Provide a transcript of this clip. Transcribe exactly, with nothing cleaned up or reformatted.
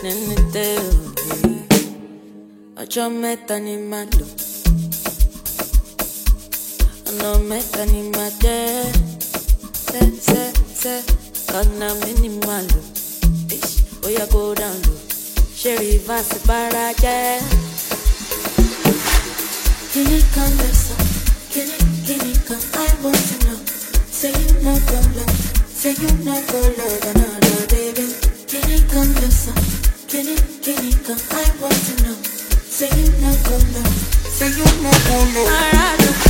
nínú tẹ́ òye. Ọjọ́ mẹ́ta ni màá lò, ọ̀nà mẹ́ta ni màá jẹ́. Sẹ́ sẹ́ sẹ́, ọ̀nà mi ni màá lò. Ó yẹ kó down low, ṣé rìvásì bára jẹ́. Kini kan lẹ́sàn, kini kini kan I want to know. Say you no go love, say you no go love another baby. Kini kan lẹ́sàn, kini kini kan I want to know. Say you no go love, say you no go love.